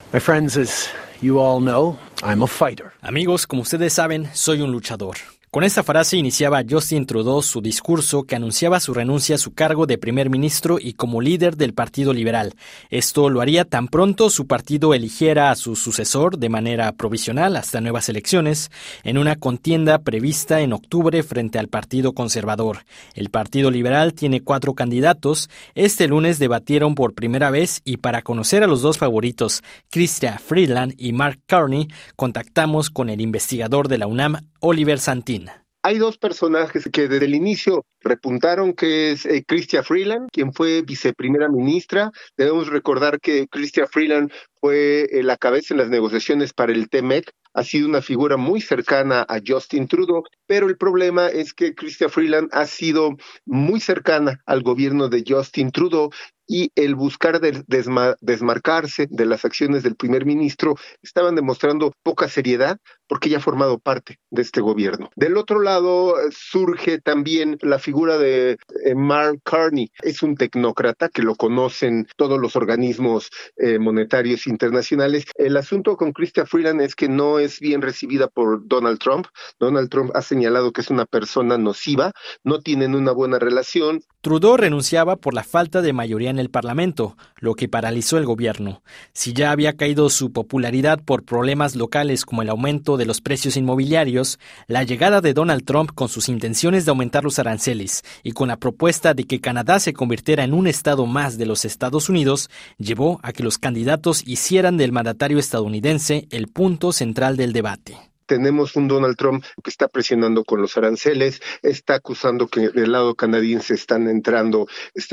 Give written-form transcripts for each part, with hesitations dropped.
My friends, as you all know, I'm a fighter. Amigos, como ustedes saben, soy un luchador. Con esta frase iniciaba Justin Trudeau su discurso que anunciaba su renuncia a su cargo de primer ministro y como líder del Partido Liberal. Esto lo haría tan pronto su partido eligiera a su sucesor de manera provisional hasta nuevas elecciones, en una contienda prevista en octubre frente al Partido Conservador. El Partido Liberal tiene 4 candidatos. Este lunes debatieron por primera vez y para conocer a los dos favoritos, Chrystia Freeland y Mark Carney, contactamos con el investigador de la UNAM, Oliver Santín. Hay 2 personajes que desde el inicio repuntaron, que es Chrystia Freeland, quien fue viceprimera ministra. Debemos recordar que Chrystia Freeland fue la cabeza en las negociaciones para el TMEC, ha sido una figura muy cercana a Justin Trudeau, pero el problema es que Chrystia Freeland ha sido muy cercana al gobierno de Justin Trudeau y el buscar desmarcarse de las acciones del primer ministro estaban demostrando poca seriedad porque ella ha formado parte de este gobierno. Del otro lado surge también la figura de Mark Carney. Es un tecnócrata que lo conocen todos los organismos monetarios internacionales. El asunto con Chrystia Freeland es que no es bien recibida por Donald Trump. Donald Trump ha señalado que es una persona nociva, no tienen una buena relación. Trudeau renunciaba por la falta de mayoría en el Parlamento, lo que paralizó el gobierno. Si ya había caído su popularidad por problemas locales como el aumento de los precios inmobiliarios, la llegada de Donald Trump con sus intenciones de aumentar los aranceles y con la propuesta de que Canadá se convirtiera en un estado más de los Estados Unidos, llevó a que los candidatos hicieran del mandatario estadounidense el punto central del debate. Tenemos un Donald Trump que está presionando con los aranceles, está acusando que del lado canadiense están entrando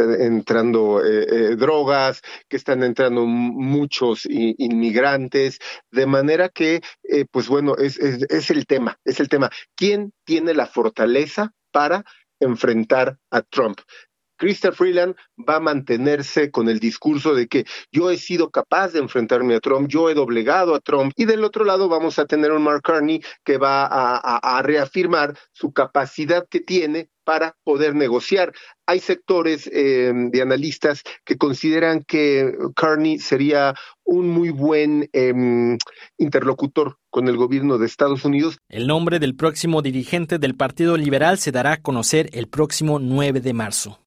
drogas, que están entrando muchos inmigrantes, de manera que, es el tema. ¿Quién tiene la fortaleza para enfrentar a Trump? Chrystia Freeland va a mantenerse con el discurso de que yo he sido capaz de enfrentarme a Trump, yo he doblegado a Trump, y del otro lado vamos a tener a un Mark Carney que va a reafirmar su capacidad que tiene para poder negociar. Hay sectores de analistas que consideran que Carney sería un muy buen interlocutor con el gobierno de Estados Unidos. El nombre del próximo dirigente del Partido Liberal se dará a conocer el próximo 9 de marzo.